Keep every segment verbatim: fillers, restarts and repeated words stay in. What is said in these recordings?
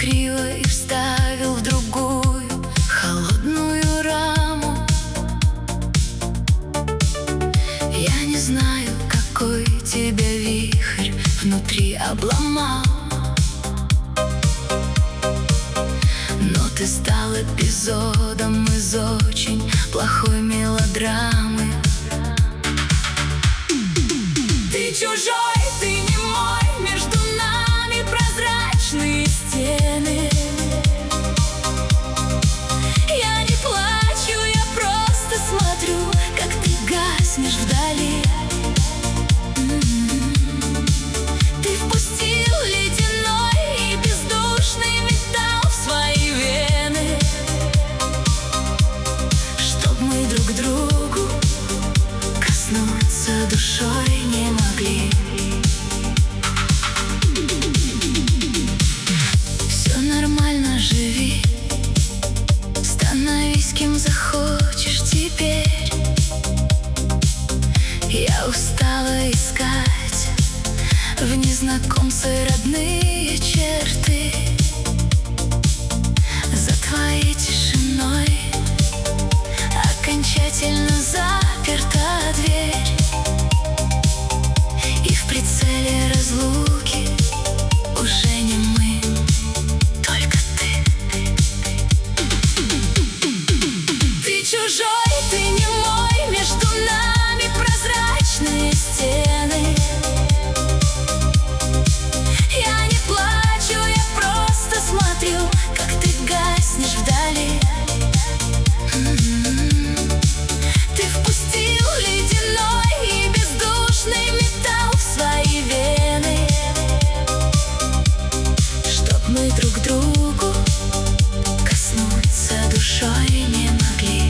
криво и вставил в другую холодную раму. Я не знаю, какой тебя вихрь внутри обломал, но ты стал эпизодом из очень плохой мелодрамы. Ты чужой, ты не мой, между нами прозрачные стены. Я не плачу, я просто смотрю, как ты гаснешь вдали. Ты впустил ледяной и бездушный металл в свои вены, чтоб мы друг другу коснуться душой не могли. Все нормально, живи, становись кем захочешь теперь. Я устала искать в незнакомце родные черты. За твоей тишиной окончательно заперта дверь, и в прицеле разлуки уже не мы, только ты. Ты чужой, ты не мой, между нами прозрачные стены. Я не плачу, я просто смотрю, как ты гаснешь вдали. Ты впустил ледяной и бездушный металл в свои вены, чтоб мы друг другу коснуться душой не могли.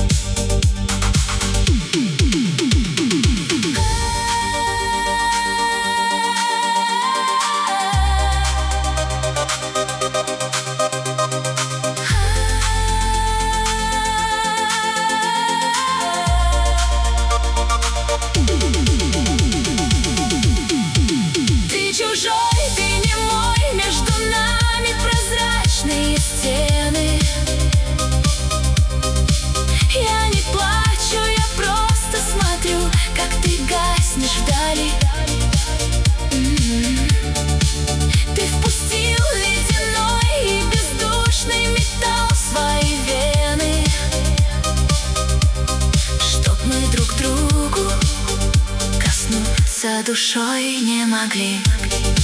Ты чужой, ты не мой, между нами прозрачные стены. Я не плачу, я просто смотрю, как ты гаснешь вдали. Ты впустил ледяной и бездушный металл в свои вены, чтоб мы друг другу коснуться душой не могли.